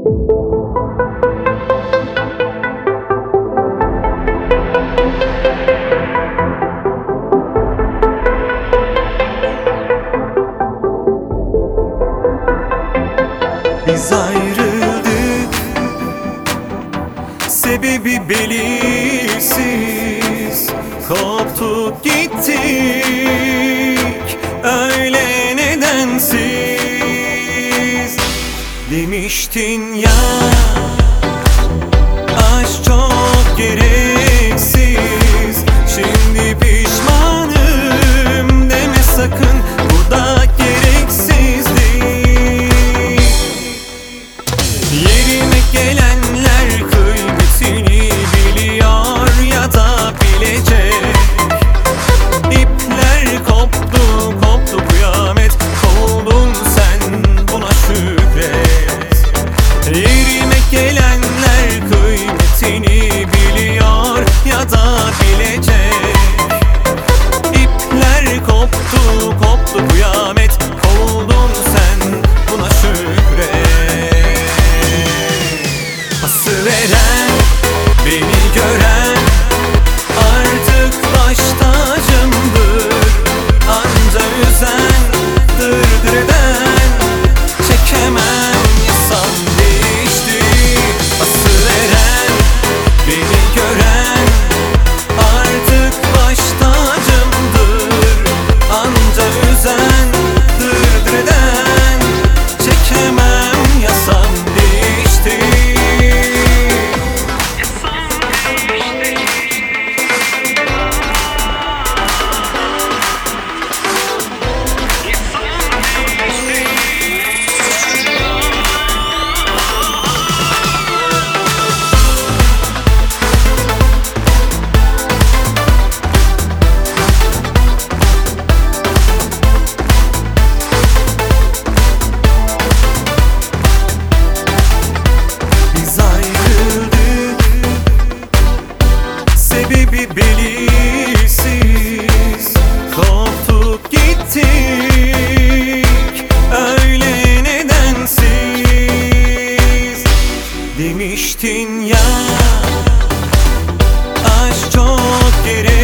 Biz ayrıldık, sebebi belirsiz. Koptuk gittik, öyle nedensiz. Demiştin ya, aşk çok gereksiz. Şimdi pişmanım deme sakın, bu da gereksizdi. Yerine gelenler kıymetini biliyor ya da bilecek. İpler koptu, koptu kıyamet, kovuldun sen, buna şükret. Yerine gelenler kıymetini biliyor ya da bilecek. İpler koptu, koptu kıyamet, kovuldun sen, buna şükret. Pası veren, beni gören artık baş tacımdır. Anca üzen, dırdır eden çekemem, yasam değişti. Pası veren, beni gören artık baş tacımdır. Anca üzen, dırdır eden çekemem, yasam değişti. Biz ayrıldık, sebebi belirsiz. Koptuk gittik, öyle nedensiz. Demiştin ya, aşk çok gereksiz.